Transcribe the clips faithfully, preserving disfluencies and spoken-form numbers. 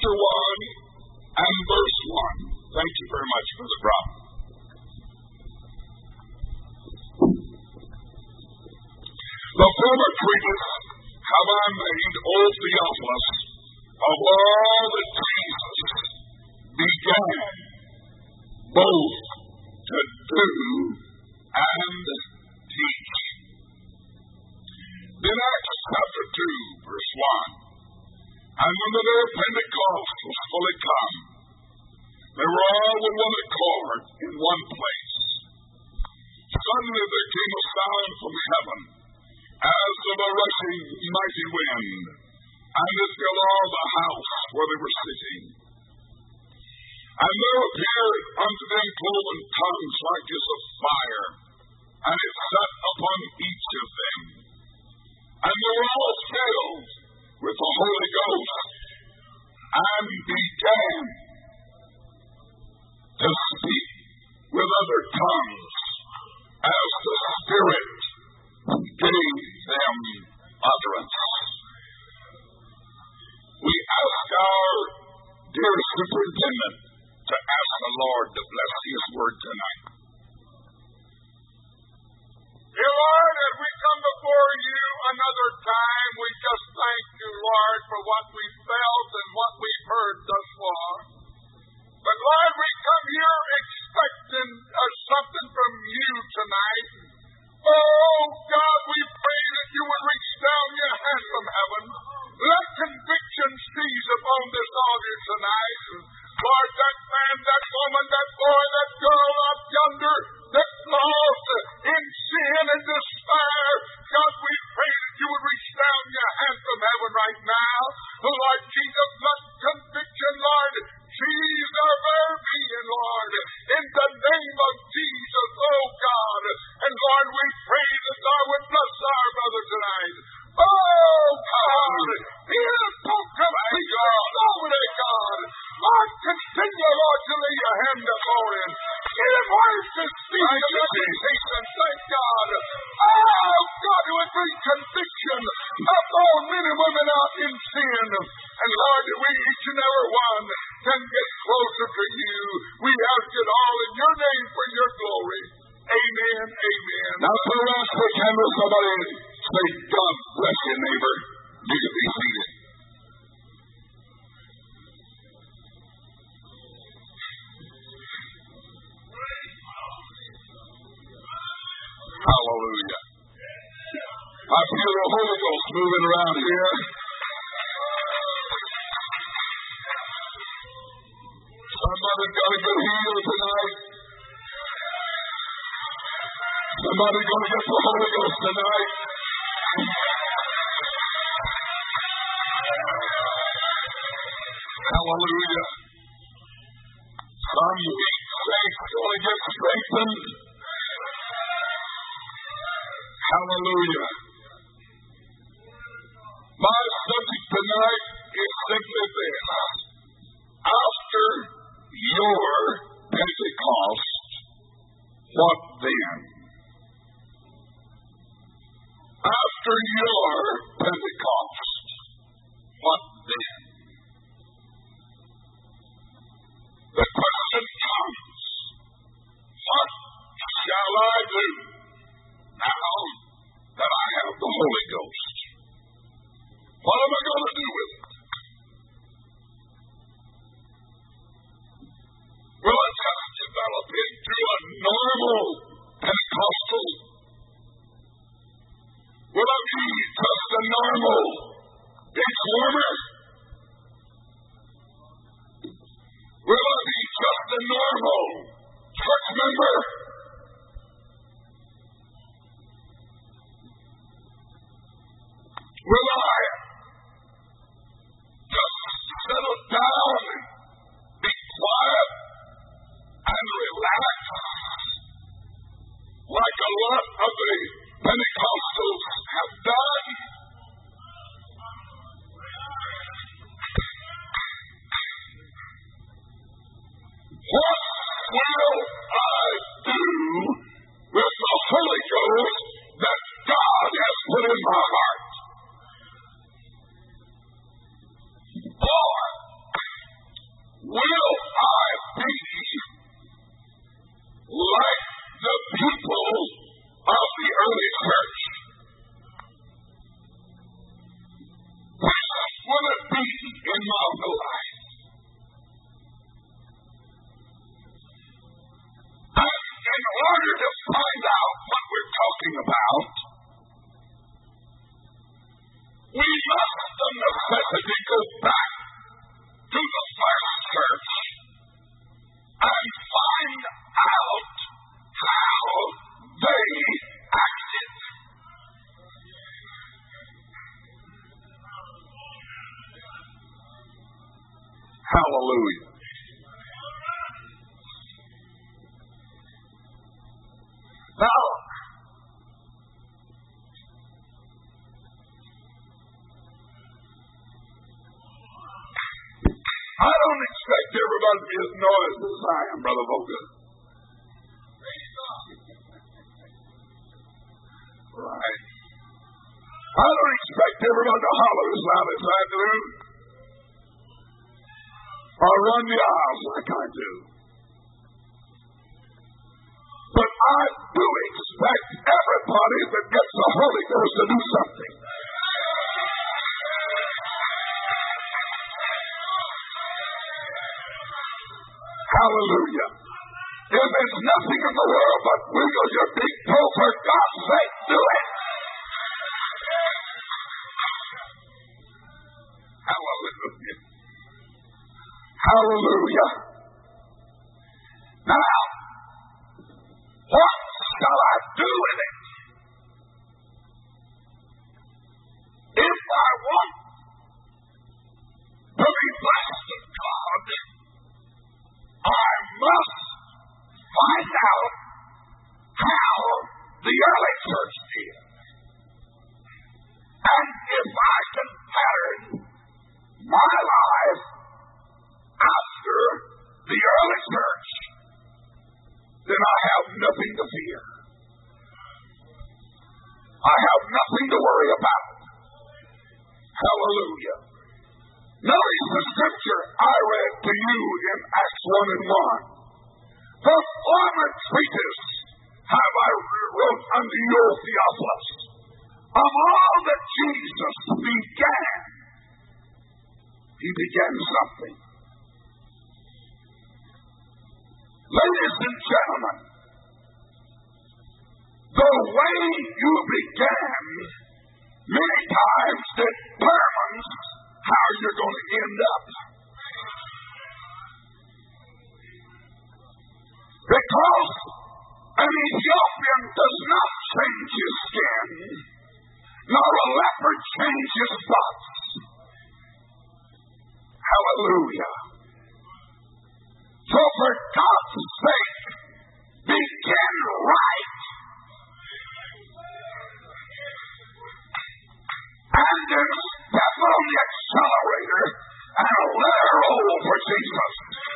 chapter one and verse one. Thank you very much, Brother Brown. The former treatise have I made, O Theophilus, of all that Jesus began both to do and teach. Then Acts chapter two, verse one. And when the day of Pentecost was fully come, they were all with one accord in one place. Suddenly there came a sound from heaven, as of a rushing mighty wind, and it filled all the house where they were sitting. And there appeared unto them cloven tongues like as of fire, and it sat upon each of them. And they were all filled with the Holy Ghost, and began to speak with other tongues, as the Spirit gave them utterance. We ask our dear superintendent to ask the Lord to bless His word tonight. Dear Lord, as we come before you another time, we just thank you, Lord, for what we've felt and what we've heard thus far. But Lord, we come here expecting uh, something from you tonight. Oh, God, we pray that you would reach down your hand from heaven. Let conviction seize upon this audience tonight. Lord, that man, that woman, that boy, that girl up yonder that's lost in sin and despair, God, we pray that you would reach down your hand from heaven right now. Lord Jesus, let conviction, Lord, seize our very being, Lord, in the name of Jesus, oh God. And Lord, we pray that thou would bless our brother tonight. Oh God, hear the folk of Jesus, glory to God. Lord, continue, Lord, to lay your hand upon him. Give him words to speak of education, thank God. Oh God, it would bring conviction upon men and women out in sin. And Lord, that we each and every one can get closer to you. We ask it all in your name for your glory. Amen, amen. Now, for us, we can with somebody say, God bless you, neighbor. You can be seated. Hallelujah. I feel the Holy Ghost moving around here. Somebody's got to get healed tonight. Somebody's going to get the Holy Ghost tonight. Hallelujah. Some weak saints going to get strengthened. Hallelujah. My subject tonight is simply this. After your Pentecost, what then? After your Pentecost, what then? The question comes, what shall I do now that I have the Holy Ghost? What am I going to do with it? Will it just develop into a normal Hallelujah. Now, I don't expect everybody to be as noisy as I am, Brother Volker. Right. I don't expect everybody to holler as loud as I do, or run the aisles like I do. But I do expect everybody that gets the Holy Ghost to do something. Hallelujah. If it's nothing in the world but wiggle your big toe, for God's sake, do it. Hallelujah. Hallelujah. Now, what shall I do with it? If I want to be blessed of God, I must find out how the early church did. And if I can pattern my life after the early church, then I have nothing to fear. I have nothing to worry about. Hallelujah. Notice the scripture I read to you in Acts one and one. The former treatise have I wrote unto you, Theophilus, of all that Jesus began. He began something. Ladies and gentlemen, the way you began many times determines how you're going to end up. Because an Ethiopian does not change his skin, nor a leopard change his spots. Hallelujah. So for God's sake, begin right. And then step on the accelerator and let her roll for Jesus.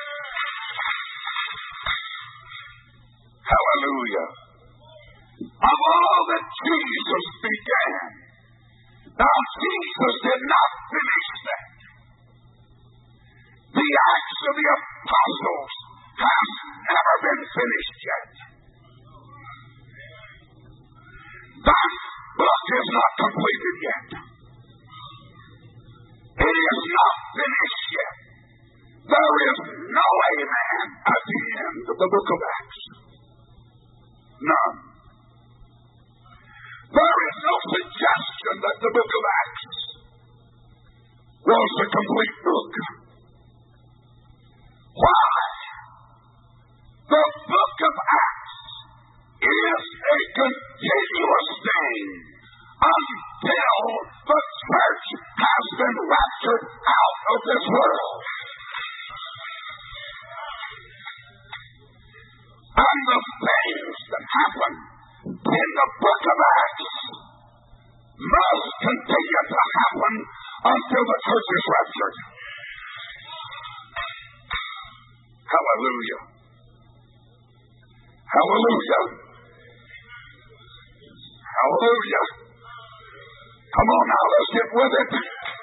Hallelujah. Of all that Jesus began. Now Jesus did not finish that. The Acts of the Apostles has never been finished yet. That book is not completed yet. It is not finished yet. There is no amen at the end of the book of Acts. None. There is no suggestion that the book of Acts was a complete book. Why? The book of Acts is a continuous thing until the church has been raptured out of this world. And the things that happen in the book of Acts must continue to happen until the church is raptured. Hallelujah. Hallelujah. Hallelujah. Come on now, let's get with it.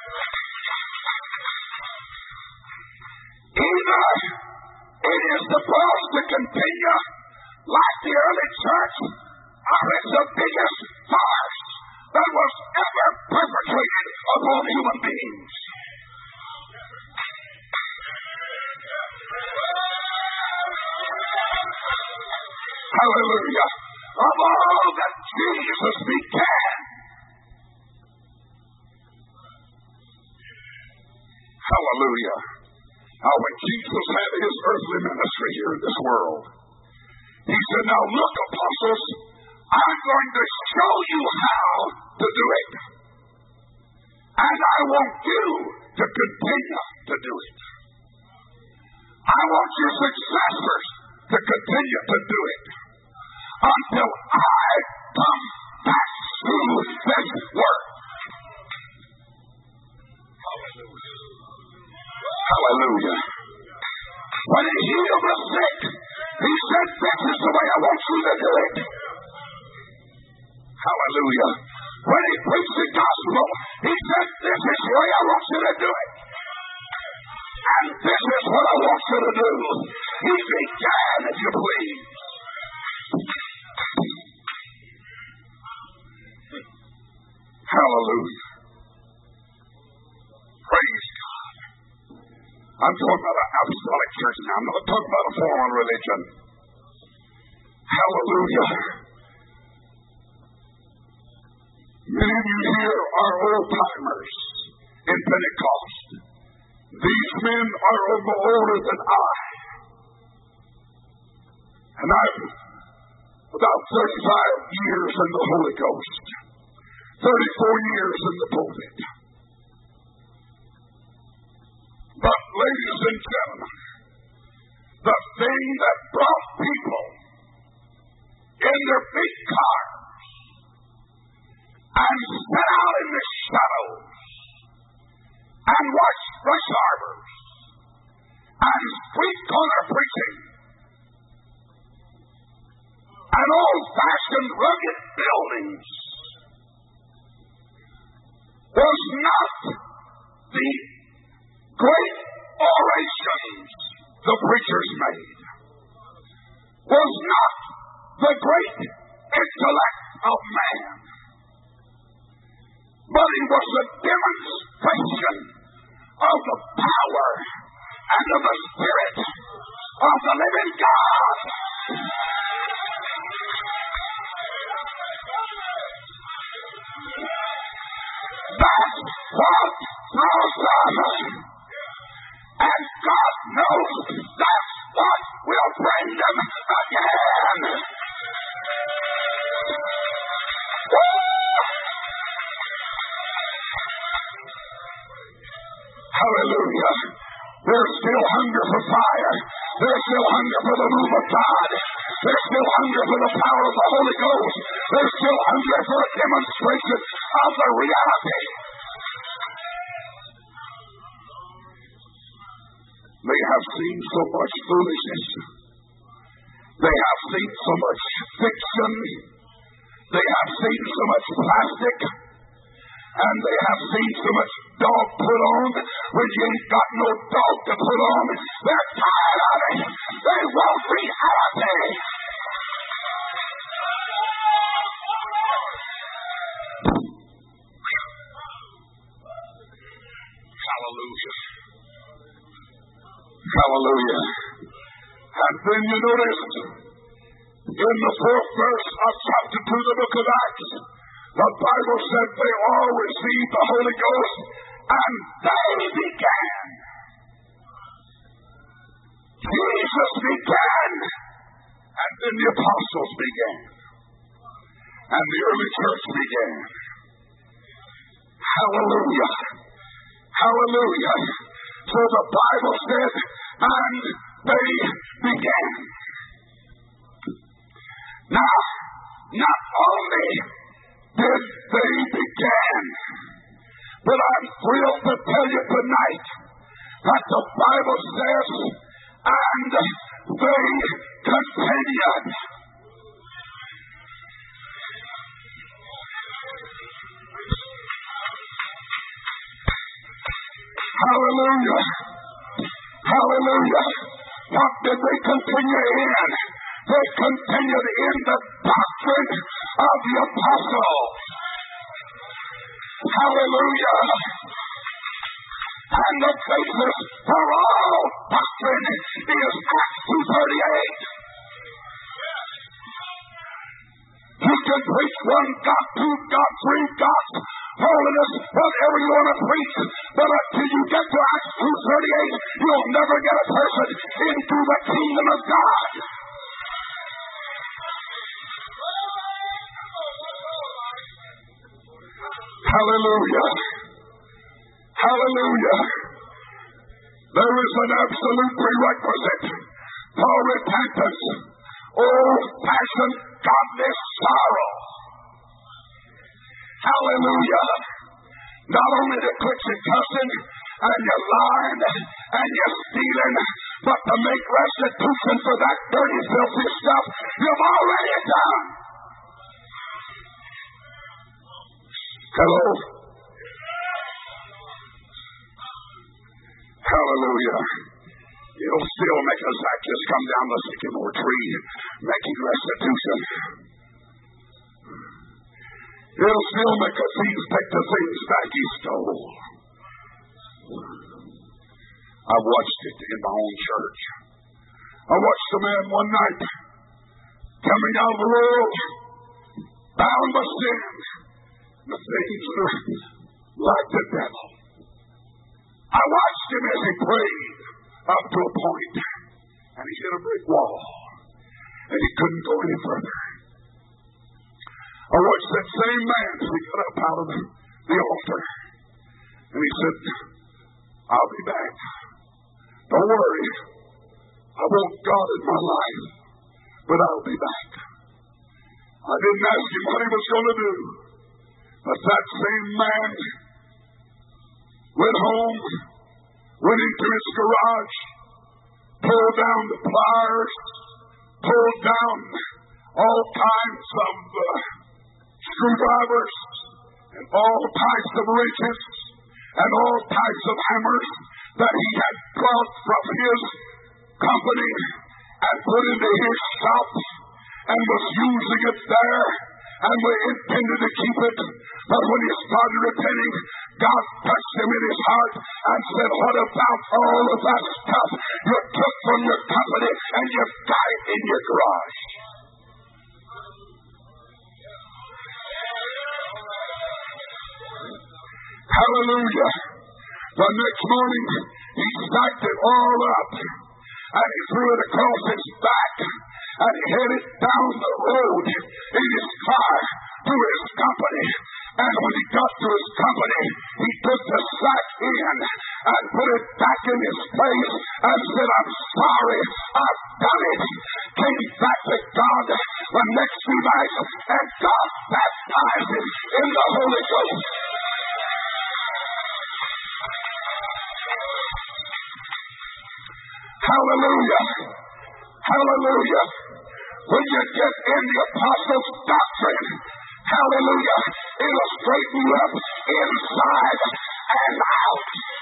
Either it is supposed to continue like the early church, or it's the biggest farce that was ever perpetrated upon human beings. Hallelujah. Of all that Jesus began. Hallelujah. Now when Jesus had his earthly ministry here in this world, he said, now look, apostles, I'm going to show you how to do it. And I want you to continue to do it. I want your successors to continue to do it until I come back to this work. Hallelujah. Hallelujah. When he healed the sick, he said, this is the way I want you to do it. Hallelujah. When he preached the gospel, he said, this is the way I want you to do it. And this is what I want you to do. He began, if you please. Hallelujah. Praise God. I'm talking about an apostolic church now. I'm not talking about a formal religion. Hallelujah. Many of you here are old-timers in Pentecost. These men are older than I. And I've about thirty-five years in the Holy Ghost. thirty-four years in the pulpit. But ladies and gentlemen, the thing that brought people in their big cars and sat out in the shadows and watched rush harbors and street corner preaching and old-fashioned rugged buildings was not the great orations the preachers made, was not the great intellect of man, but it was a demonstration of the power and of the Spirit of the living God. That's what draws us. And God knows that's what will bring them again. Hallelujah. There's still hunger for fire. There's still hunger for the move of God. There's still hunger for the power of the Holy Ghost. There's still hunger for a demonstration of the reality. They have seen so much foolishness. They have seen so much fiction. They have seen so much plastic. And they have seen so much dog put on when you ain't got no dog to put on. They're tired of it. They want reality. Hallelujah. Hallelujah. And then you notice in the fourth verse of chapter two of the book of Acts, the Bible said they all received the Holy Ghost and they began. Jesus began, and then the apostles began, and the early church began. Hallelujah. Hallelujah. So the Bible said, and they began. Now, not only did they begin, but I'm thrilled to tell you tonight that the Bible says, and they continued. Hallelujah. Hallelujah. What did they continue in? They continued in the doctrine of the apostles. Hallelujah. And the basis for all doctrine is Acts two thirty-eight. You can preach one God, two God, three gods, holiness, whatever you want to preach, but until you get to Acts two thirty-eight, you'll never get a person into the kingdom of God. Hallelujah. Hallelujah. There is an absolute prerequisite for repentance. Old-fashioned godly sorrow. Hallelujah. Not only to quit your cussing and your lying and your stealing, but to make restitution for that dirty, filthy stuff you've already done. Hello? Hallelujah. It'll still make a Zacchaeus come down the sycamore tree making restitution. It'll still make a thief take the things back he stole. I've watched it in my own church. I watched a man one night coming out of the world, bound by sin. The things were like the devil. I watched him as he prayed up to a point, and he hit a brick wall, and he couldn't go any further. I watched that same man as he got up out of the, the altar, and he said, I'll be back. Don't worry. I want God in my life, but I'll be back. I didn't ask him what he was going to do, but that same man went home, went into his garage, pulled down the pliers, pulled down all kinds of uh, screwdrivers, and all types of wrenches, and all types of hammers that he had brought from his company and put into his shop, and was using it there, and we intended to keep it. But when he started repenting, God touched him in his heart and said, what about all of that stuff you took from your company and you've got it in your garage? Hallelujah. The next morning, he stacked it all up, and he threw it across his back, and he headed down the road in his car to his company. And when he got to his company, he took the sack in and put it back in his place and said, I'm sorry, I've done it. Came back to God the next few nights, and God baptized him in the Holy Ghost. Hallelujah. Hallelujah. When you get in the apostles' doctrine, hallelujah, it'll straighten you up inside and out.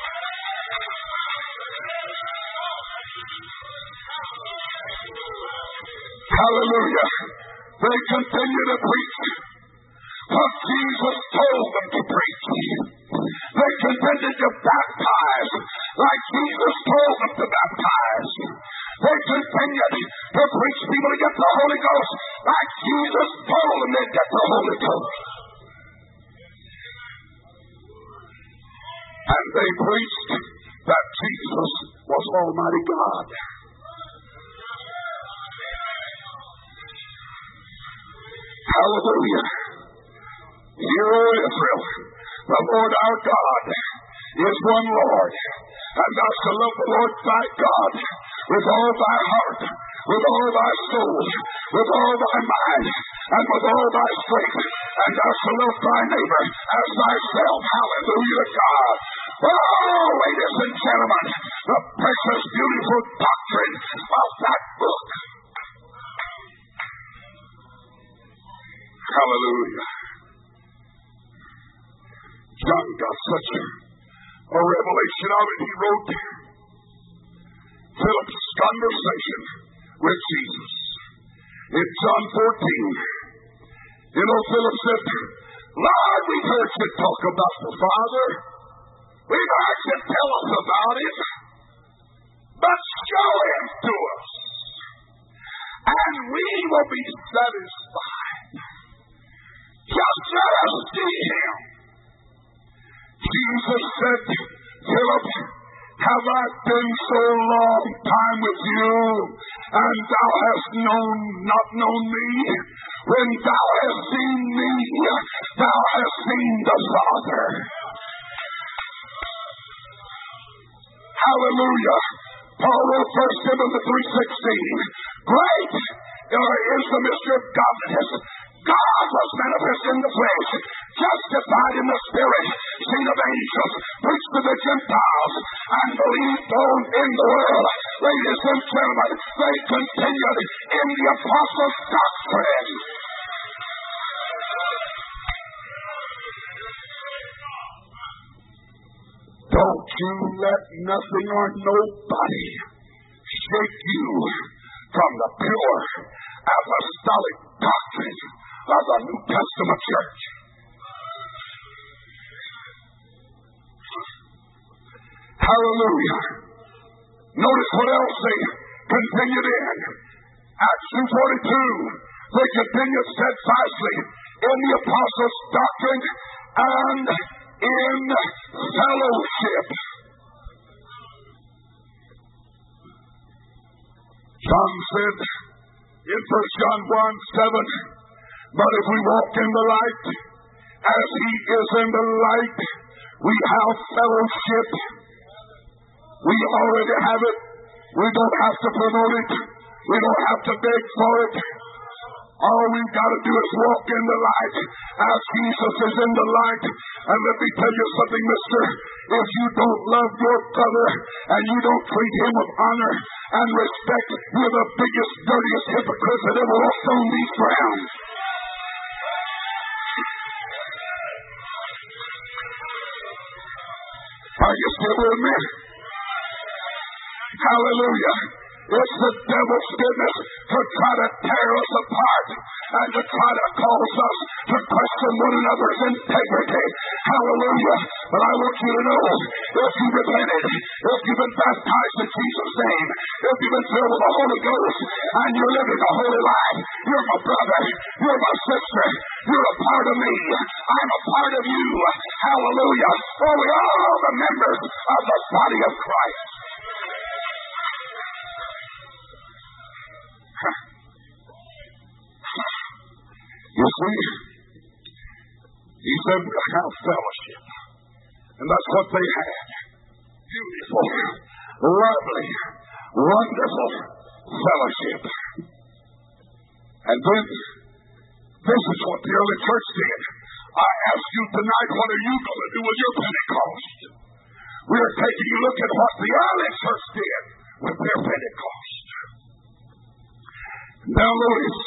Hallelujah. They continue to preach what Jesus told them to preach. They continue to baptize like Jesus told them to baptize. They continued to preach people to get the Holy Ghost like Jesus told them they'd get the Holy Ghost. And they preached that Jesus was Almighty God. Hallelujah. Hear, O Israel, the Lord our God is one Lord, and thou shalt love the Lord thy God with all thy heart, with all thy soul, with all thy mind, and with all thy strength, and thou shalt love thy neighbor as thyself. Hallelujah to God. Oh, ladies and gentlemen, the precious, beautiful doctrine of that book. Hallelujah. John got such a revelation of it, he wrote Philip's conversation with Jesus. In John fourteen, you know, Philip said, Lord, we've heard you talk about the Father. We've heard you tell us about him. But show him to us, and we will be satisfied. Just let us see him. Jesus said, Philip, have I been so long time with you, and thou hast known not known me? When thou hast seen me, thou hast seen the Father. Hallelujah. Paul wrote First Timothy three sixteen. Great is the mystery of godliness. God was manifest in the flesh, justified in the spirit, seen of angels, preached to the Gentiles, and believed on in the world. Ladies and gentlemen, they continued in the apostles' doctrine. Don't you let nothing or nobody shake you from the pure apostolic doctrine of the New Testament church. Hallelujah. Notice what else they continued in. Acts two forty-two. They continued steadfastly in the apostles' doctrine and in fellowship. John said in First John one seven, but if we walk in the light, as he is in the light, we have fellowship. We already have it. We don't have to promote it. We don't have to beg for it. All we've got to do is walk in the light as Jesus is in the light. And let me tell you something, mister. If you don't love your brother and you don't treat him with honor and respect, you're the biggest, dirtiest hypocrite that ever walked on these grounds. Are you still with me? Hallelujah. It's the devil's business to try to tear us apart and to try to cause us to question one another's integrity. Hallelujah. But I want you to know, if you've repented, if you've been baptized in Jesus' name, if you've been filled with the Holy Ghost, and you're living a holy life, you're my brother, you're my sister, you're a part of me, I'm a part of you. Hallelujah. For we are all the members of the body of Christ. You see, he said we'll have fellowship. And that's what they had. Beautiful, lovely, wonderful fellowship. And then, this is what the early church did. I ask you tonight, what are you going to do with your Pentecost? We are taking a look at what the early church did with their Pentecost. Now notice,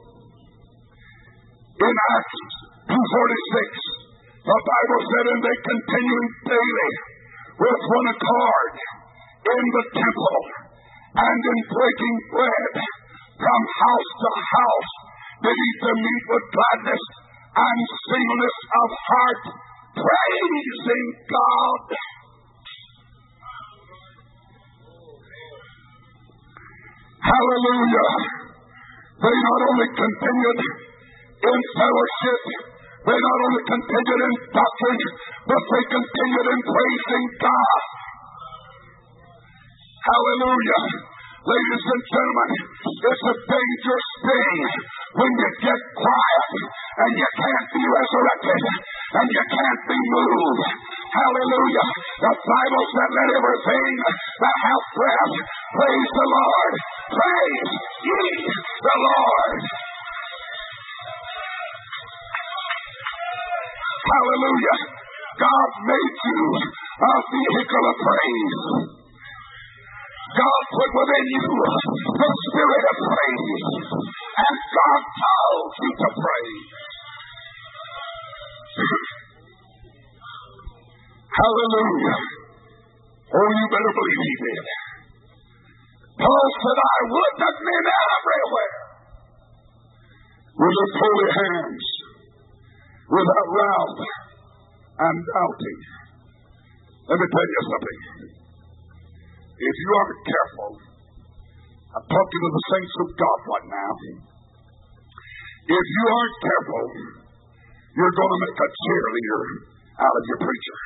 in Acts two forty-six, the Bible said, and they continuing daily with one accord in the temple and in breaking bread from house to house, did eat the meat with gladness and singleness of heart, praising God. Hallelujah. They not only continued in fellowship, they not only continued in doctrine, but they continued in praising God. Hallelujah. Ladies and gentlemen, it's a dangerous thing when you get quiet and you can't be resurrected and you can't be moved. Hallelujah. The Bible said, let everything that hath breath praise the Lord. Praise ye the Lord. Hallelujah. God made you a vehicle of praise. God put within you the spirit of praise. And God told you to praise. Hallelujah. Oh, you better believe he did. Paul said, I would that men everywhere would lift holy hands without wrath and doubting. Let me tell you something. If you aren't careful, I'm talking to the saints of God right now. If you aren't careful, you're going to make a cheerleader out of your preacher.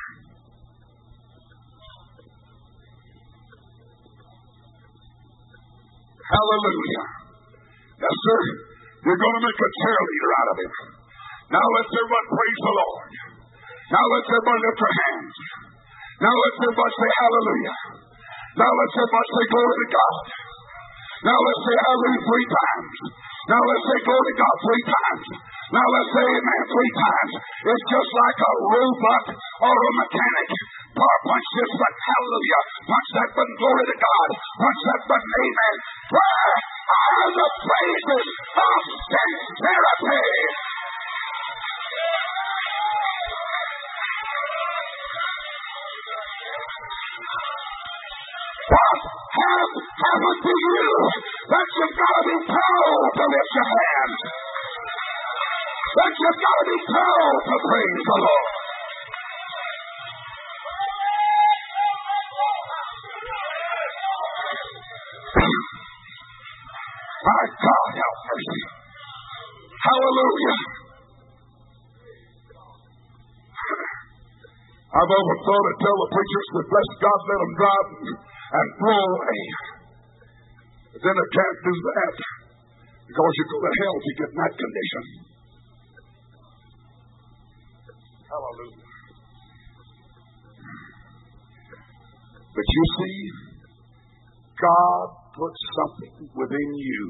Hallelujah. Yes, sir. You're going to make a cheerleader out of him. Now let's everybody praise the Lord. Now let's everybody lift their hands. Now let's everybody say hallelujah. Now let's everybody say glory to God. Now let's say hallelujah three times. Now let's say glory to God three times. Now let's say amen three times. It's just like a robot or a mechanic. Power punch this button, hallelujah. Punch that button, glory to God. Punch that button, amen. Where are the praises of sincerity? What has happened to you that you've got to be told to lift your hands? That you've got to be told to praise the Lord? My God, help mercy. Hallelujah. I've often thought to tell the preachers that bless God, let them drive and blow away. But then I can't do that because you go to hell if you get in that condition. Hallelujah. But you see, God put something within you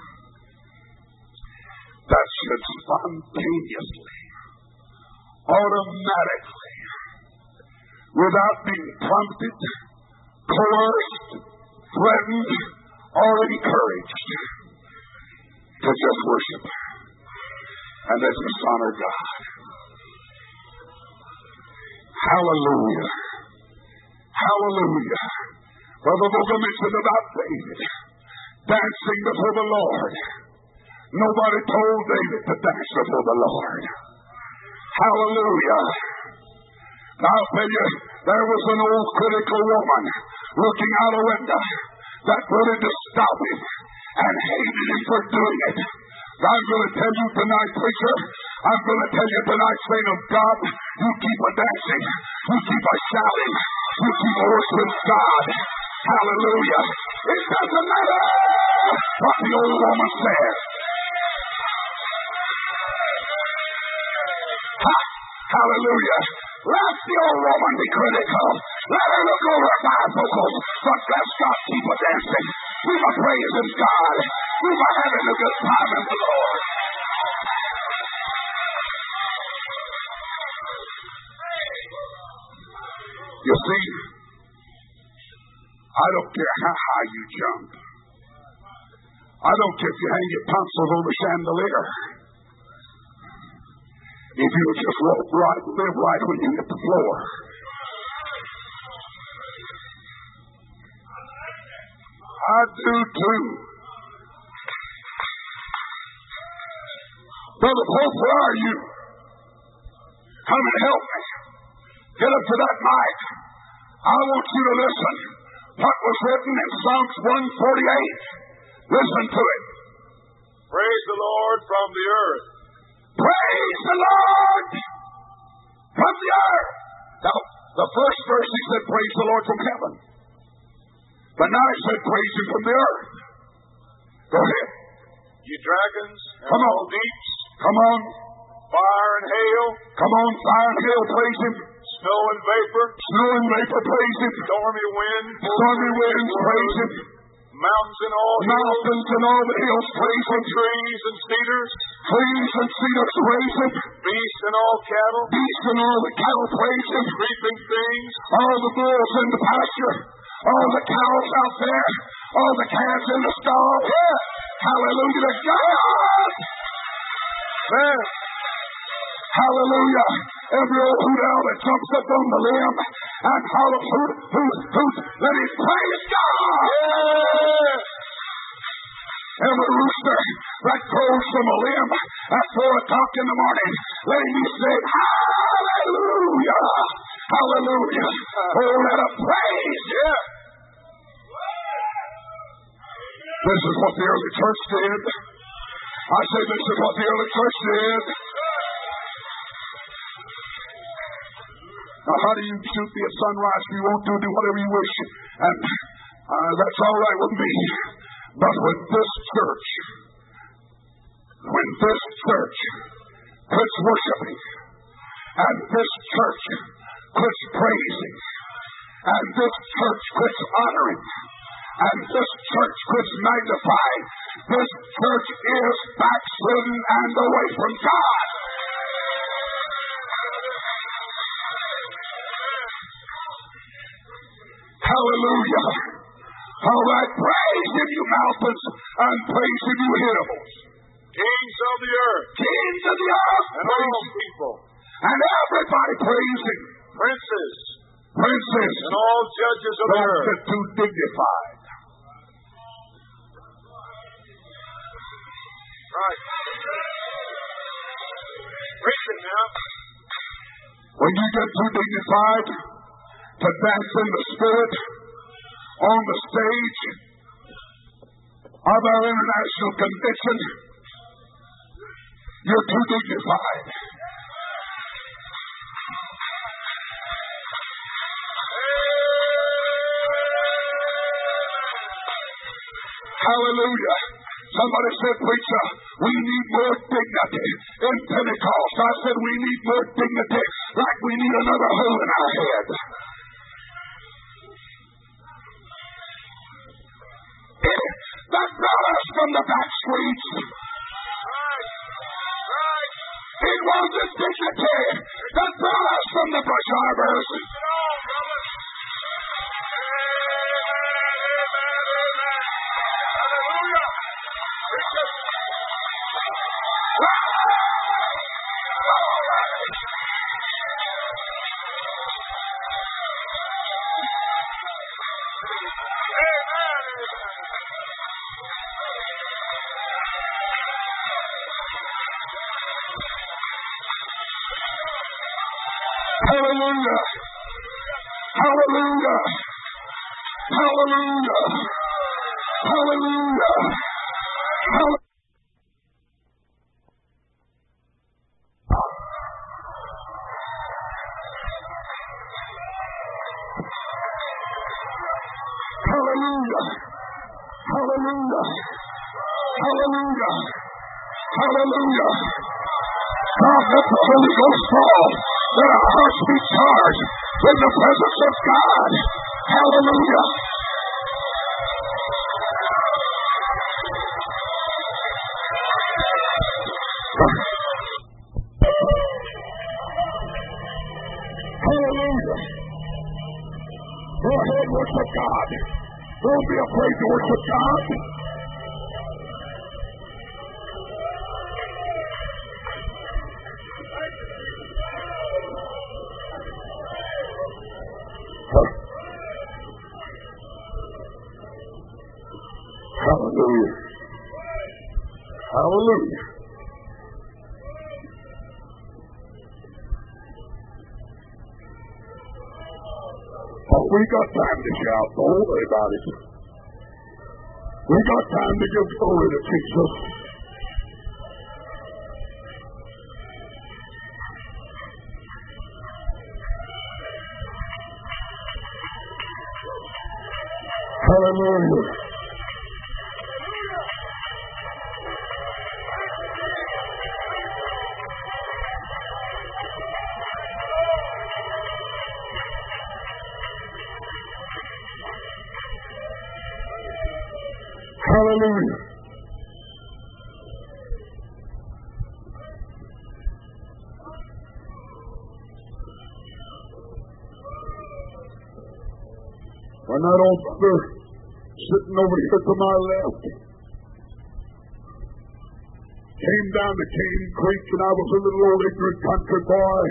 that should spontaneously, automatically, without being prompted, coerced, threatened, or encouraged, to just worship and let's just honor God. Hallelujah. Hallelujah. Brother Vogel mentioned about David dancing before the Lord. Nobody told David to dance before the Lord. Hallelujah. Now I'll tell you, there was an old critical woman looking out a window that wanted to stop him and hated him for doing it. I'm going to tell you tonight, preacher, I'm going to tell you tonight, saint of God, you keep a dancing, you keep a shouting, you keep a worshiping God. Hallelujah. It doesn't matter what the old woman says. Ha! Hallelujah. Let the old woman be critical. Let her look over at my vocals. But bless God, keep a dancing. Keep a praising God. Keep a having a good time in the Lord. You see, I don't care how high you jump. I don't care if you hang your tonsils over a chandelier. If you just walk right, live right when you hit the floor. I do too. Brother Pope, where are you? Come and help me. Get up to that mic. I want you to listen. What was written in Psalms one forty-eight. Listen to it. Praise the Lord from the earth. Praise the Lord from the earth. Now, the first verse he said, praise the Lord from heaven. But now he said, praise him from the earth. Go ahead. Ye dragons and Come all on. deeps, Come on. fire and hail, Come on, fire and hail, praise him. snow and vapor, Snow and vapor, praise him. stormy wind, Stormy winds, praise him. mountains and all hills, Mountains and all the hills, praise him. trees and cedars, Trees and cedars, praise him. beasts and all cattle, Beasts and all the cattle, praise him. creeping things, All the bulls in the pasture. All the cows out there. All the calves in the stall. Yeah. Hallelujah to God. Man. Hallelujah. Every old hoot owl that jumps up on the limb and hollers, hoot, hoot, hoot, let him praise God. Yeah. Every rooster that crows from a limb at four o'clock in the morning, let him be said, hallelujah. Hallelujah. Oh, let him praise. Yeah. This is what the early church did. I say this is what the early church did. Now, how do you shoot me at sunrise if you want to do whatever you wish? And uh, that's all right with me. But when this church, when this church quits worshiping, and this church quits praising, and this church quits honoring, and this church quits magnifying, this church is backslidden and away from God. Hallelujah. All right, praise him, you mountains, and praise him, you hills. Kings of the earth. Kings of the earth. And all people. And everybody praise him. Princes. Princes. And all judges of the Don't earth. get too dignified. Right. Preach it now. When you get too dignified to dance in the spirit on the stage of our international convention, you're too dignified. Hallelujah. Somebody said, preacher, we need more dignity in Pentecost. I said we need more dignity, like we need another hole in our head. That brought us from the back streets. Right. Right. It wasn't dignity that brought us from the brush arbors. Hallelujah. Hallelujah. Hallelujah. Hallelujah. Hallelujah. Hallelujah. Hallelujah. Hallelujah. Hallelujah. God, let the Holy Ghost fall. Let our hearts be charged with the presence of God. Hallelujah. Hallelujah. Go ahead, worship God. Don't be afraid to worship God. Hallelujah. Hallelujah. Oh, we got time to shout. Don't worry about it. We got time to give glory to Jesus. Hallelujah. Hallelujah. When that old brother sitting over here to my left came down to Cane Creek, and I was a little old ignorant country boy,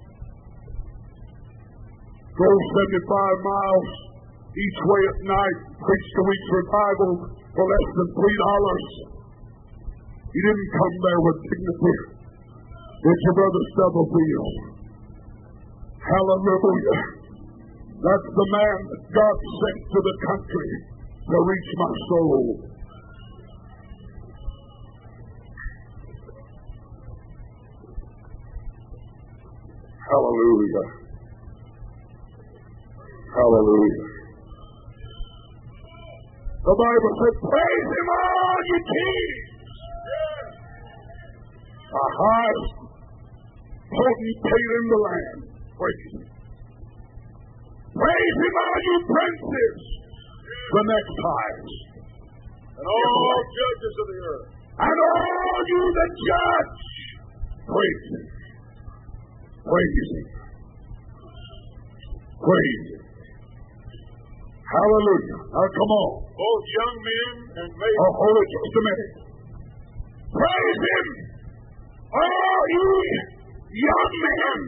drove seventy-five miles each way at night, preached a week's revival for less than three dollars. He didn't come there with dignity. It's your brother Stubblefield. Hallelujah. That's the man that God sent to the country to reach my soul. Hallelujah. Hallelujah. The Bible said, praise him all you kings. The highest potentate in the land. Praise him. Praise him, all you princes. The next highest. And all judges of the earth. And all you that judge. Praise him. Praise him. Praise him. Hallelujah. Now come on. Both young men and maidens. Oh, hold it just a minute. Praise him. All you young men.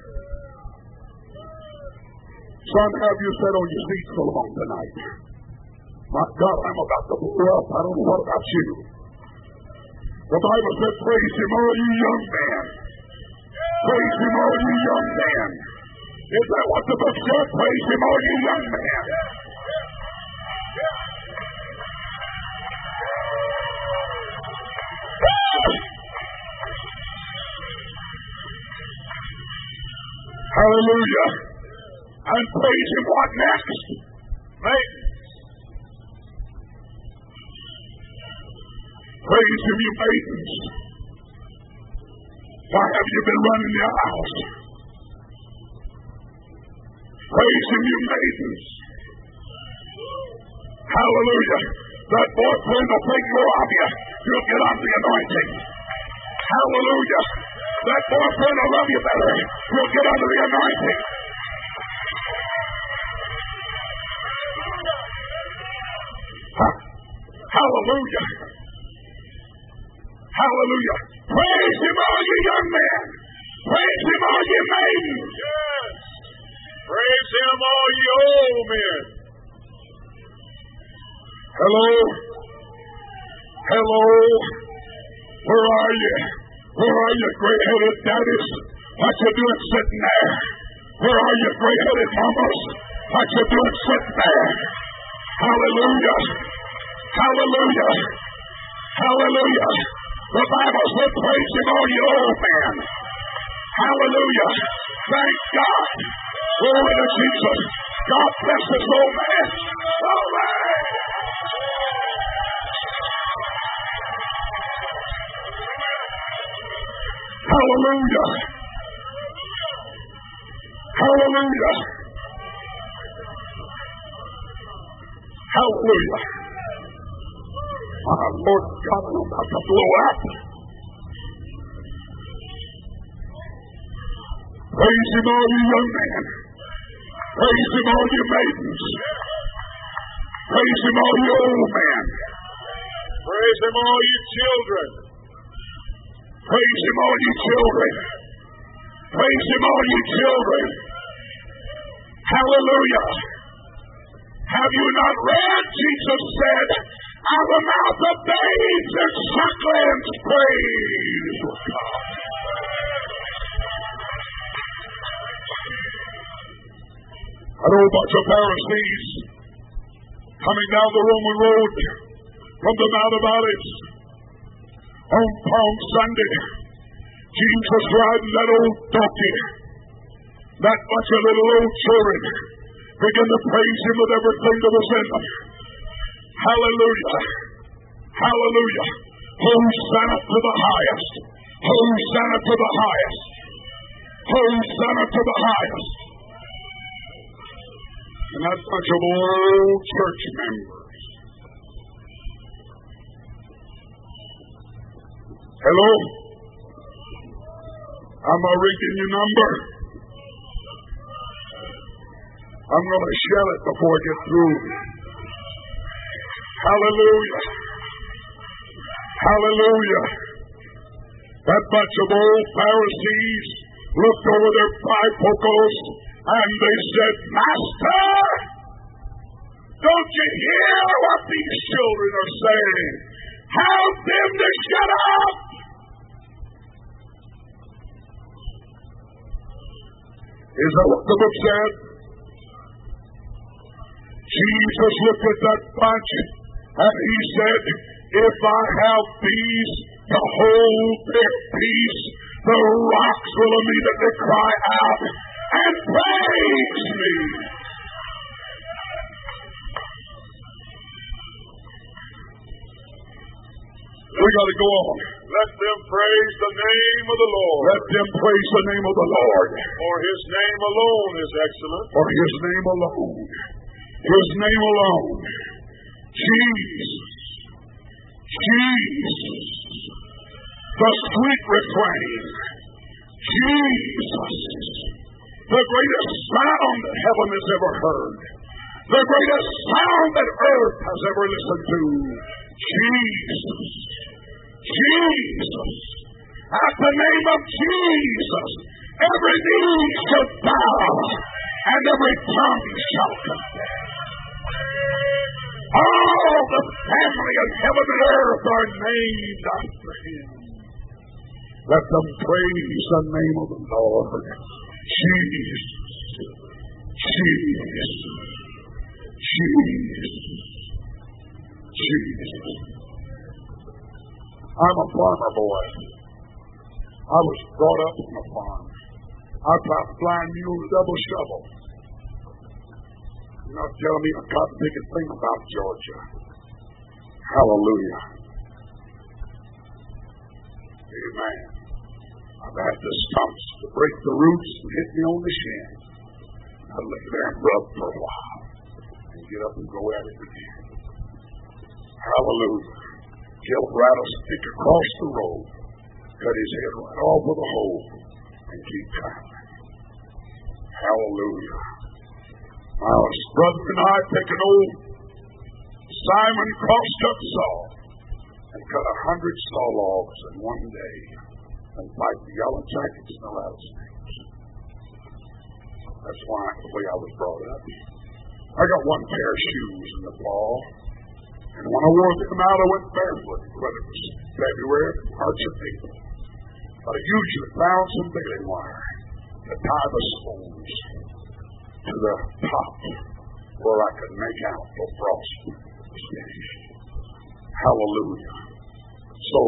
Son, have you sat on your seats so long tonight? My God, I'm about to blow up. I don't know what about you. The Bible said, praise him, all you young men. Praise him, all you young men. Is that what the book said? Praise him, all you young men. Hallelujah. And praise him what next? Maidens. Praise him, you maidens. Why have you been running your house? Praise him, you maidens. Hallelujah. That boyfriend will think more of you. You'll get on the anointing. Hallelujah. That boyfriend will love you better. You'll get under the anointing. Hallelujah. Hallelujah. Praise him, all you young men. Praise him, all you maidens. Yes. Praise him, all you old men. Hello. Hello. Where are you? Where are you, gray-headed daddies? What you doing sitting there? Where are you, gray-headed mamas? What you doing sitting there? Hallelujah. Hallelujah. Hallelujah. The Bible said, praise him, all you old men. Hallelujah. Thank God. Glory to Jesus. God bless this old man. All right. Hallelujah. Hallelujah. Hallelujah. My Lord God, I'm about to blow up. Praise him, all you young men. Praise him, all you maidens. Praise him, all you old men. Praise him, all you children. Praise him, all you children. Praise him, all you children. Hallelujah. Have you not read? Jesus said, out of the mouth of babes and sucklings, praise will come. An old bunch of Pharisees coming down the Roman road from the Mount of Olives on Palm Sunday. Jesus riding that old donkey. That bunch of little old children begin to praise him with everything that was in them. Hallelujah. Hallelujah. Hosanna to the highest. Hosanna to the highest. Hosanna to the highest. And that bunch of old church members. Hello? Am I reading your number? I'm going to shell it before I get through. Hallelujah. Hallelujah. That bunch of old Pharisees looked over their bifocals and they said, Master, don't you hear what these children are saying? Help them to shut up. Is that what the book said? Jesus looked at that bunch and he said, if I have these to hold their peace, the rocks will immediately cry out and praise me. We got to go on. Let them praise the name of the Lord. Let them praise the name of the Lord. For his name alone is excellent. For his name alone. His name alone. Jesus. Jesus. The sweet refrain. Jesus. The greatest sound that heaven has ever heard. The greatest sound that earth has ever listened to. Jesus. Jesus. At the name of Jesus, every knee shall bow and every tongue shall confess. All the family of heaven and earth are named after him. Let them praise the name of the Lord. Jesus. Jesus. Jesus. Jesus. I'm a farmer boy. I was brought up on a farm. I plowed flying mule with double shovel. You're not telling me I got the biggest thing about Georgia. Hallelujah. Amen. I've had the stumps to break the roots and hit me on the shin. I lay there and rub for a while and get up and go at it again. Hallelujah. Killed rattlesnake across the road, cut his head right off with a hole, and keep traveling. Hallelujah. My brother and I took an old Simon cross-cut saw and cut a hundred saw logs in one day and fight the yellow jackets and the rattlesnakes. That's why the way I was brought up. I got one pair of shoes in the fall. And when I wore them out, I went barefoot, whether it was February, March, or April. But I usually found some baling wire to tie the soles to the top where I could make out the frost was finished. Hallelujah. So,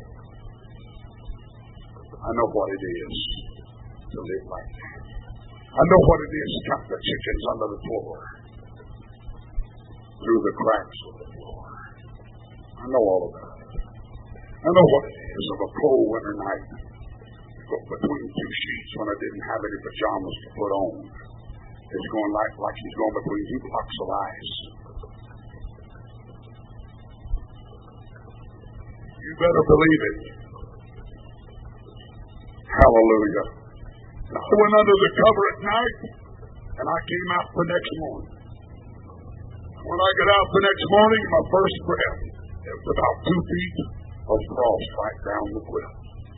I know what it is to live like that. I know what it is to count the chickens under the floor, through the cracks of the floor. I know all about it. I know what it is of a cold winter night. Go between two sheets when I didn't have any pajamas to put on. It's going like, like he's going between two blocks of ice. You better believe it. Hallelujah. I went under the cover at night, and I came out the next morning. When I got out the next morning, my first breath, it was about two feet of frost right down the quilt.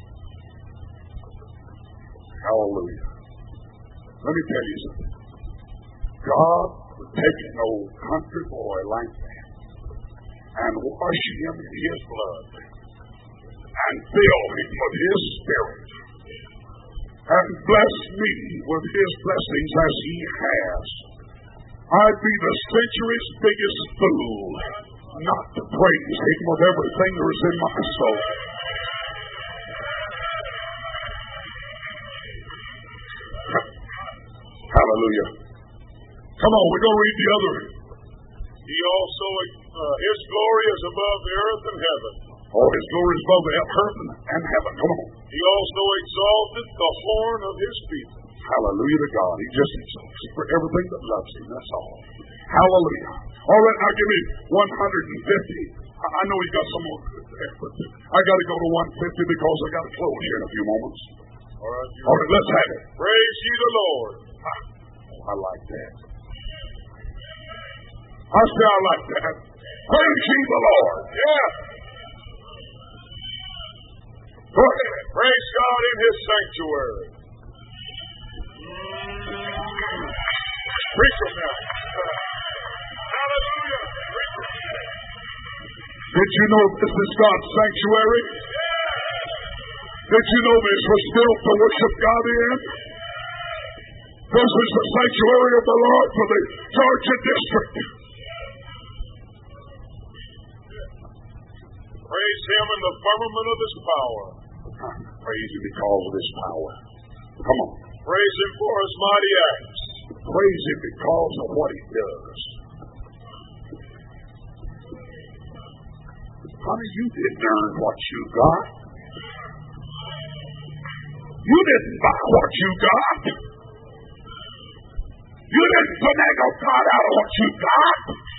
Hallelujah. Let me tell you something. God would take an old country boy like that and wash him in his blood and fill him with his spirit and bless me with his blessings as he has. I'd be the century's biggest fool not to praise him with everything there is in my soul. Hallelujah. Come on, we're going to read the other. He also, uh, his glory is above the earth and heaven. Oh, his glory is above the earth and heaven. Come on. He also exalted the horn of his people. Hallelujah to God. He just exalts for everything that loves him. That's all. Hallelujah. All right, now give me one hundred fifty. I, I know he's got some more there, but I got to go to one fifty because I got to close here in a few moments. All right, all right, let's have it. Praise ye the Lord. Ah, I like that. I say I like that. Praise ye the Lord. Yeah. Go ahead. Praise God in his sanctuary. Preach it now. Hallelujah. Did you know this is God's sanctuary? Did you know this was built to worship God in? This is the sanctuary of the Lord for the Georgia district. Praise him in the firmament of his power. Praise him because of his power. Come on. Praise him for his mighty acts. Praise him because of what he does. Honey, you didn't earn what you got. You didn't buy what you got. You didn't finagle God out of what you got.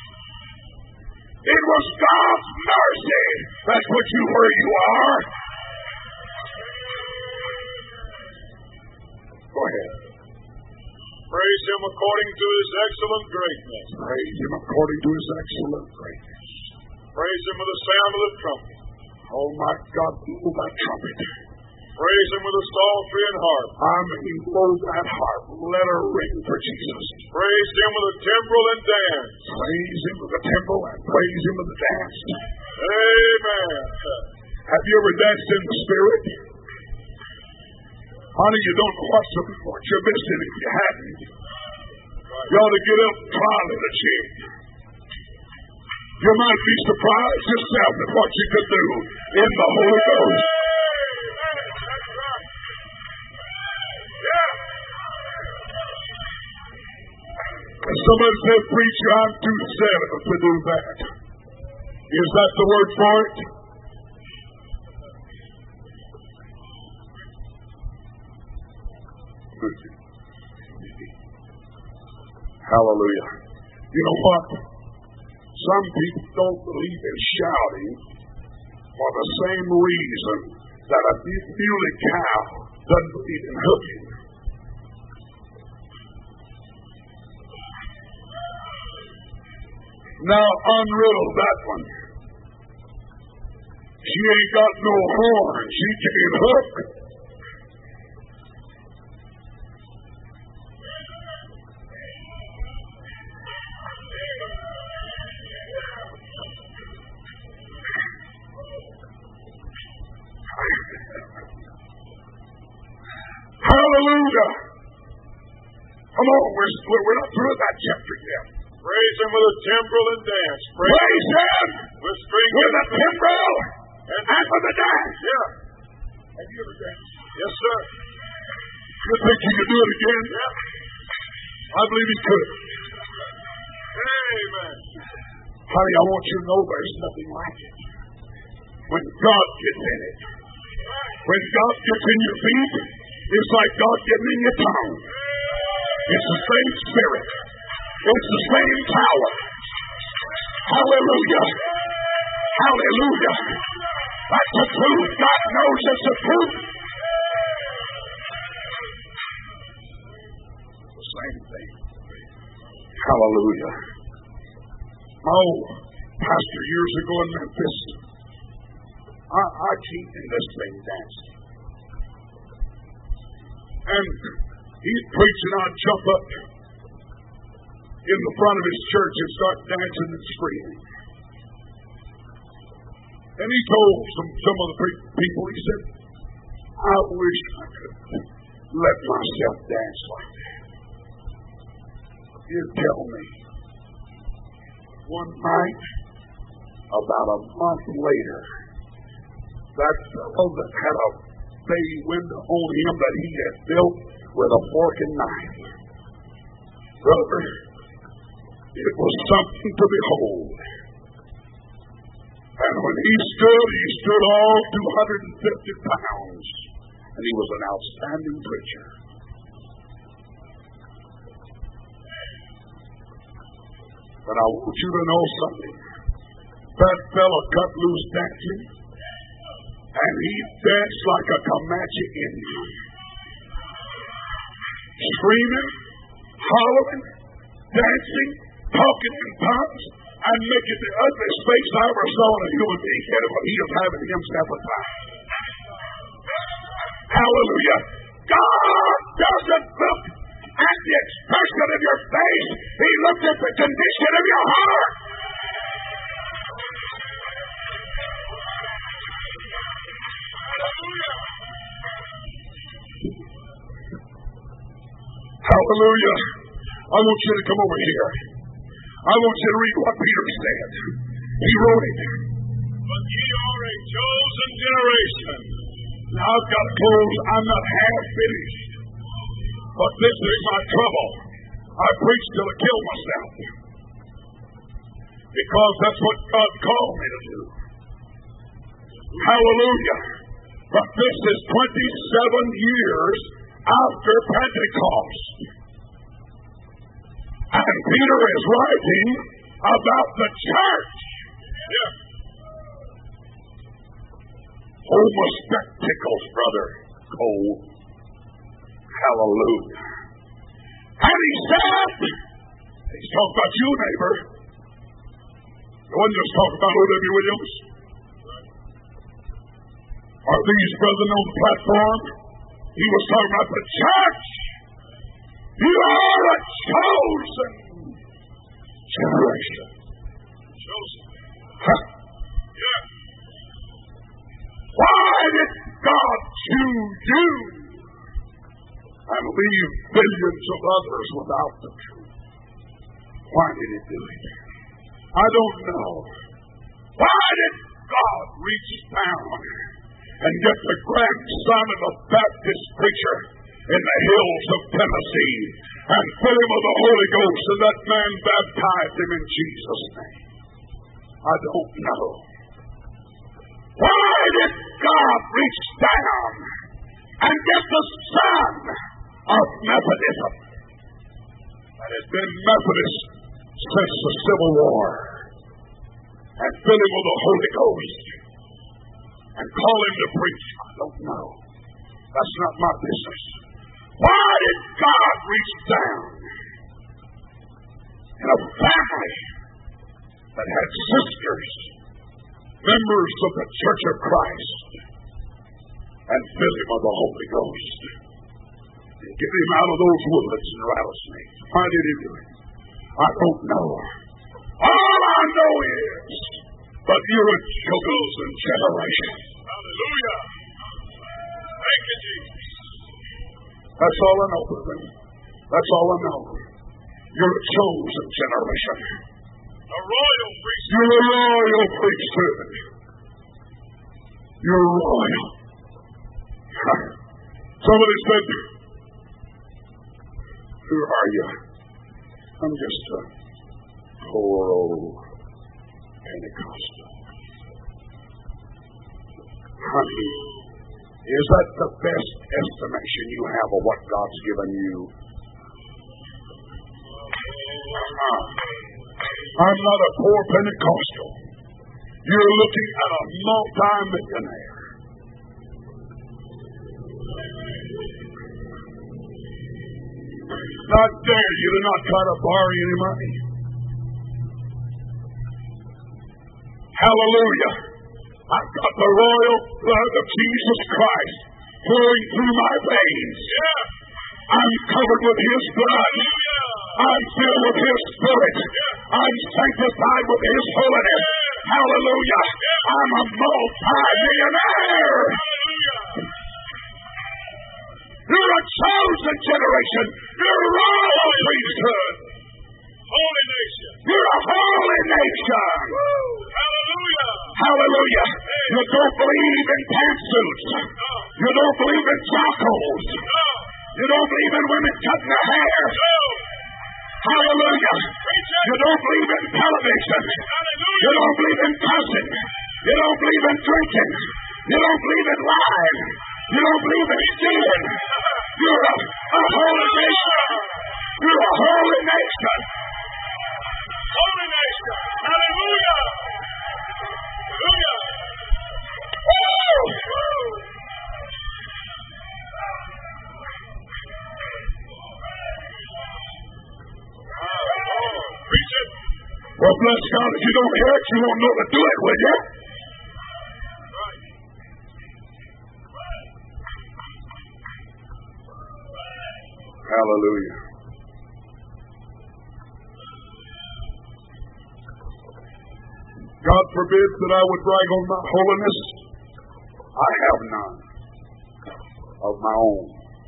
It was God's mercy that's put you where you are. Go ahead. Praise Him according to His excellent greatness. Praise Him according to His excellent greatness. Praise Him with the sound of the trumpet. Oh my God, blow that trumpet. Praise Him with the psaltery and harp. I mean, blow that harp. Let her ring for Jesus. Praise Him with the timbrel and dance. Praise Him with the timbrel and praise Him with the dance. Amen. Have you ever danced in the Spirit? Honey, you don't know what's what you're missing if you hadn't. You ought to get up and try it a cheek. You might be surprised yourself at what you could do in the Holy Ghost. Somebody said, preacher, I'm too sensitive to do that. Is that the word for it? Hallelujah. You know what? Some people don't believe in shouting for the same reason that a muley cow doesn't believe in hooking. Now unriddle that one. She ain't got no horn. She can't hook. Hallelujah. Come on, we're, we're not through that chapter yet. Praise Him with a timbrel and dance. Praise, Praise Him with string with a timbrel and, and with a dance. Yeah. Have you ever danced? Yes, sir. You think you could do it again? Yeah. I believe he could. Amen. Honey, I want you to know there's nothing like it. When God gets in it, when God gets in your feet, it's like God getting in your tongue. It's the same Spirit. It's the same power. Hallelujah. Hallelujah. That's the truth. God knows it's the truth. The same thing. Hallelujah. Oh, pastor, years ago in Memphis, I, I keep in this thing dancing. And he's preaching, I'd jump up in the front of his church and start dancing and screaming. And he told some, some of the people, he said, I wish I could let myself dance like that. You tell me, one night, about a month later, that fellow that had a bay window on him that he had built with a fork and knife, brother, it was something to behold. And when he stood, he stood all two hundred fifty pounds. And he was an outstanding preacher. But I want you to know something. That fellow cut loose dancing, and he danced like a Comanche Indian. Screaming, hollering, dancing, talking in tongues, and making the ugliest face I ever saw in a human being had when he was having himself a time. Hallelujah. God doesn't look at the expression of your face. He looks at the condition of your heart. Hallelujah. I want you to come over here. I want you to read what Peter said. He wrote it. But ye are a chosen generation. Now I've got to close. I'm not half finished. But this is my trouble. I preach till I kill myself. Because that's what God called me to do. Hallelujah. But this is twenty-seven years after Pentecost. And Peter is writing about the church. Yeah. Homo spectacles, brother Cole. Hallelujah. And he said, he's talking about you, neighbor. He wasn't just talking about O W Williams. Are these brethren on the platform? He was talking about the church. You are a chosen generation. Chosen. Huh? Yeah. Why did God choose you and leave billions of others without the truth? Why did He do it? I don't know. Why did God reach down and get the grandson of a Baptist preacher in the hills of Tennessee and fill him with the Holy Ghost and that man baptized him in Jesus' name? I don't know. Why did God reach down and get the son of Methodism that has been Methodist since the Civil War and fill him with the Holy Ghost and call him to preach? I don't know. That's not my business. Why did God reach down in a family that had sisters, members of the Church of Christ, and fill him with the Holy Ghost and get him out of those woods and rattlesnakes? Why did He do it? I don't know. All I know is, but you're a chosen generation. Hallelujah. Thank you, Jesus. That's all I know, brother. That's all I know. You're a chosen generation. A royal priesthood. You're a royal priesthood. You're royal. Somebody said, who are you? I'm just a poor old Pentecostal. Honey, is that the best estimation you have of what God's given you? Uh-huh. I'm not a poor Pentecostal. You're looking at a multi-millionaire. Not dare you to not try to borrow any money. Hallelujah. I've got the royal blood of Jesus Christ flowing through my veins. Yeah. I'm covered with His blood. Yeah. I'm filled with His Spirit. Yeah. I'm sanctified with His holiness. Yeah. Hallelujah. Yeah. I'm a multi-millionaire. Hallelujah. You're a chosen generation. You're a royal priesthood. Holy nation. You're a holy nation. Woo. Hallelujah. Hallelujah. Hey. You don't believe in pantsuits. No. You don't believe in jockles. No. You don't believe in women cutting their hair. No. Hallelujah. You don't believe in television. Hallelujah. You don't believe in cussing. You don't believe in drinking. You don't believe in lying. You don't believe in stealing. You're a, a holy nation. You're a holy nation. Holy nation. Hallelujah. Hallelujah. Woo! Woo! Preach it. Well, bless God, if you don't hear it, you won't know to do it, will you? Hallelujah. God forbid that I would brag on my holiness. I have none of my own.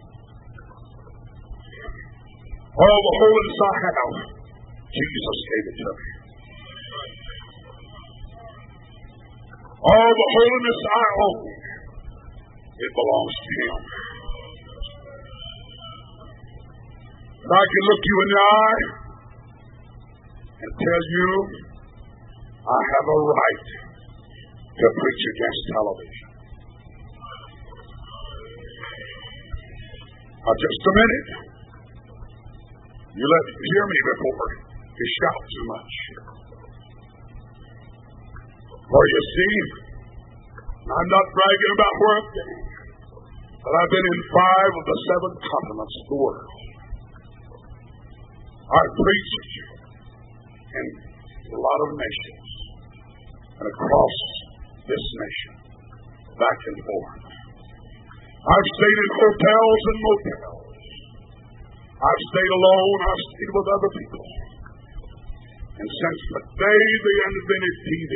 All the holiness I have, Jesus gave it to me. All the holiness I own, it belongs to Him. I can look you in the eye and tell you I have a right to preach against television. Now, just a minute. You let me hear me before you shout too much. For you see, I'm not bragging about where I've been, but I've been in five of the seven continents of the world. I've preached in a lot of nations and across this nation, back and forth. I've stayed in hotels and motels. I've stayed alone. I've stayed with other people. And since the day they invented T V,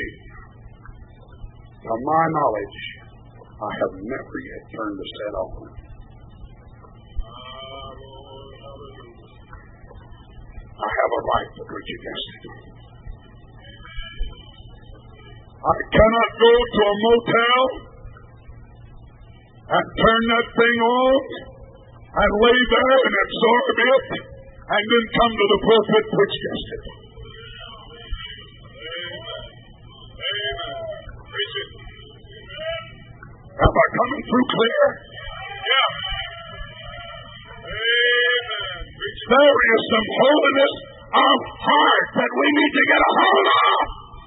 to my knowledge, I have never yet turned the set on. I have a right to preach against it. I cannot go to a motel and turn that thing on and lay there and absorb it and then come to the pulpit to preach against it. Am I coming through clear? Yeah. Amen. There is some holiness of heart that we need to get a hold of.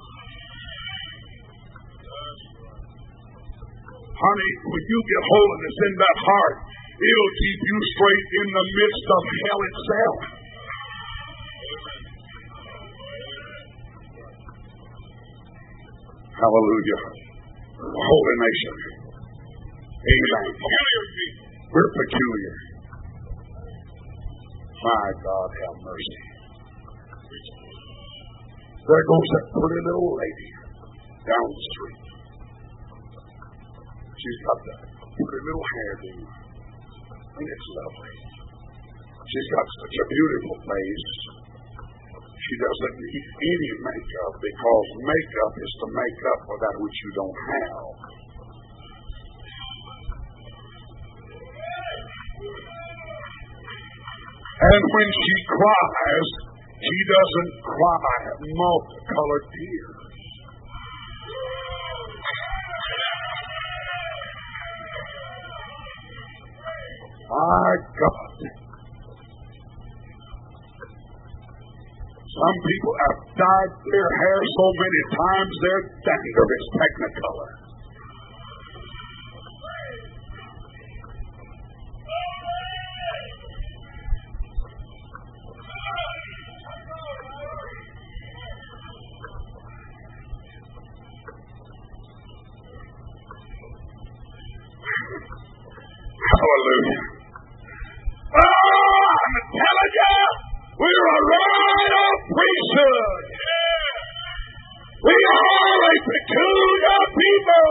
Honey, when you get holiness in that heart, it'll keep you straight in the midst of hell itself. Hallelujah. Holy nation. Amen. We're peculiar. My God, have mercy. There goes that pretty little lady down the street. She's got that pretty little hairdo. And it's lovely. She's got such a beautiful face. She doesn't need any makeup because makeup is to make up for that which you don't have. And when she cries, she doesn't cry multicolored tears. My God. Some people have dyed their hair so many times they're dander. It's technicolor. Hallelujah. Oh, I'm telling you, we're a royal priesthood. We are a peculiar people.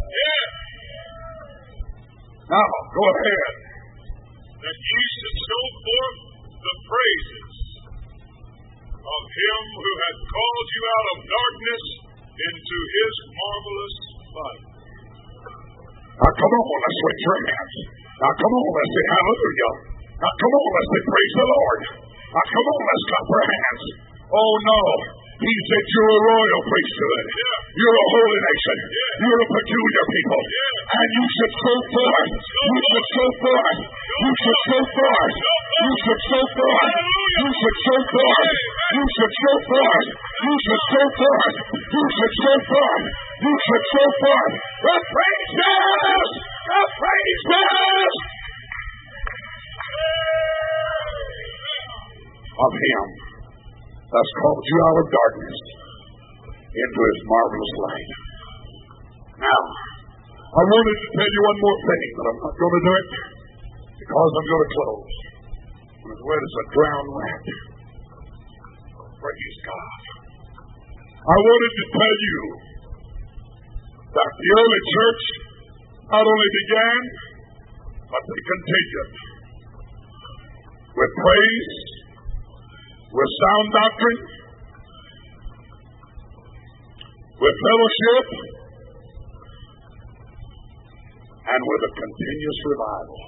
Now, go ahead. That ye should show forth the praises of him who hath called you out of darkness into his marvelous light. Now, come on, let's raise your hands. Now, come on, let's say hallelujah. Now, come on, let's say praise the Lord. Now, come on, let's clap our hands. Oh, no. He said you're a royal priesthood. Yeah. You're a holy nation. Yeah. You're a peculiar people. Yeah. And you should show forth. You should show forth. You should show forth. You should show forth. You should show forth. You should show forth. You should show forth. You should show forth. You should show forth. The praises. The praises of him that's called you out of darkness into his marvelous light. Now, I wanted to tell you one more thing, but I'm not going to do it because I'm going to close. I'm as wet as a drowned rat. Praise God. I wanted to tell you that the early church not only began, but they continued with praise, with sound doctrine, with fellowship, and with a continuous revival.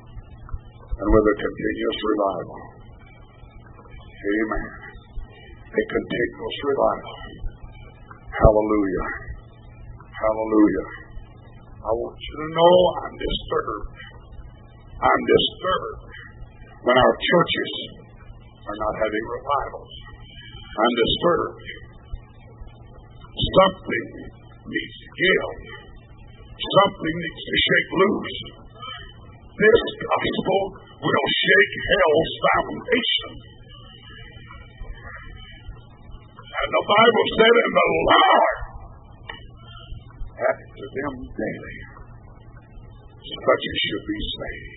And with a continuous revival. Amen. a continuous revival. Hallelujah. Hallelujah. I want you to know I'm disturbed. I'm disturbed when our churches are not having revivals. I'm disturbed. Something needs to give. Something needs to shake loose. This gospel will shake hell's foundation. And the Bible said, and the Lord added to them daily such as should be saved.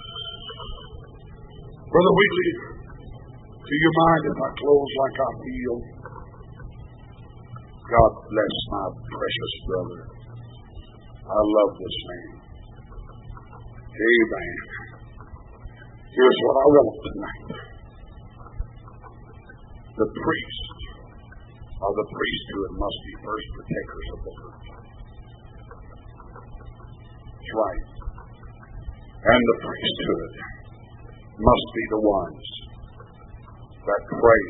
Brother Wheatley, do you mind if I close like I feel? God bless my precious brother. I love this man. Amen. Here's what I want tonight. The priests of the priesthood must be first partakers of the church. That's right. And the priesthood must be the ones that pray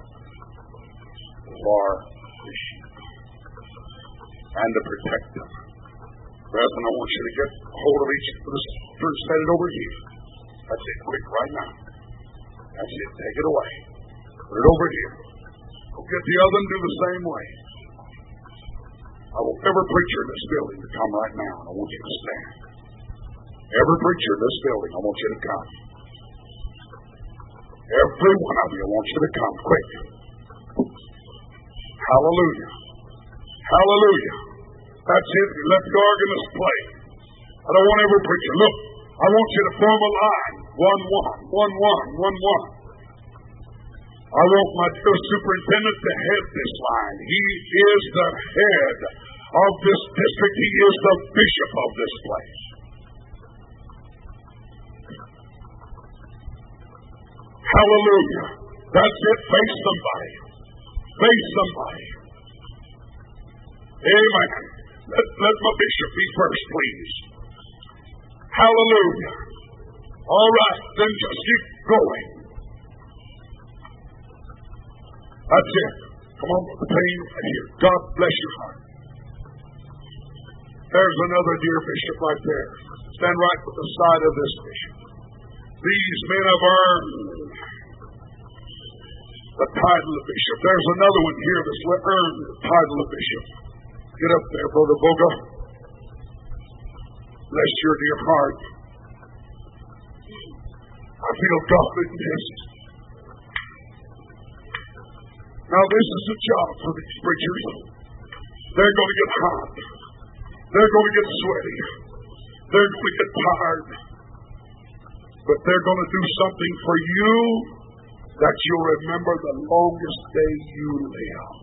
for the sheep and to protect them. Brethren, I want you to get hold of each of this church, set it over here. That's it, quick, right now. That's it, take it away. Put it over here. Go get the other and do the same way. I want every preacher in this building to come right now, and I want you to stand. Every preacher in this building, I want you to come. Every one of you, I want you to come quick. Hallelujah. Hallelujah. That's it. Let the organist play. I don't want every preacher. Look, I want you to form a line. One, one, one, one, one, one. I want my dear superintendent to head this line. He is the head of this district. He is the bishop of this place. Hallelujah. That's it. Face somebody. Face somebody. Amen. Let, let my bishop be first, please. Hallelujah. All right. Then just keep going. That's it. Come on, the pain right here. God bless your heart. There's another dear bishop right there. Stand right at the side of this bishop. These men have earned the title of bishop. There's another one here that's earned the title of bishop. Get up there, Brother Boga. Bless your dear heart. I feel God in this. Now this is a job for these preachers. They're going to get hot. They're going to get sweaty. They're going to get tired. But they're going to do something for you that you'll remember the longest day you live.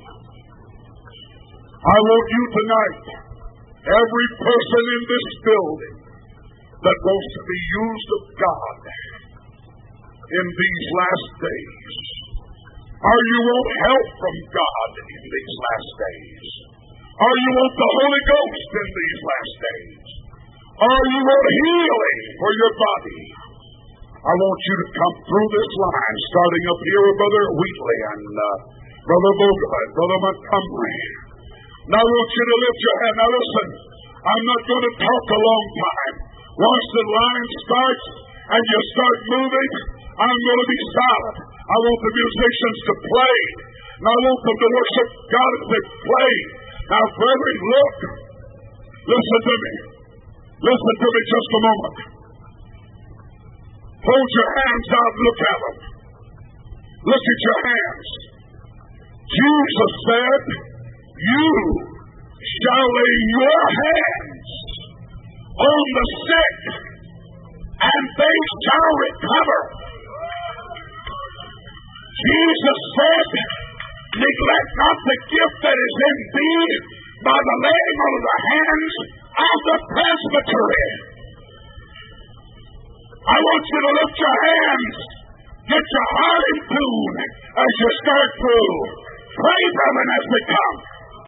I want you tonight, every person in this building that wants to be used of God in these last days, or you want help from God in these last days, or you want the Holy Ghost in these last days, or you want healing for your body, I want you to come through this line, starting up here with Brother Wheatley and uh, Brother Boga and Brother Montgomery. Now I want you to lift your hand. Now listen, I'm not going to talk a long time. Once the line starts and you start moving, I'm going to be silent. I want the musicians to play. Now I want them to worship God as they play. Now brethren, look. Listen to me. Listen to me just a moment. Hold your hands out and look at them. Look at your hands. Jesus said, you shall lay your hands on the sick and they shall recover. Jesus said, neglect not the gift that is in thee by the laying on of the hands of the presbytery. I want you to lift your hands, get your heart in tune as you start through. Pray for them as they come.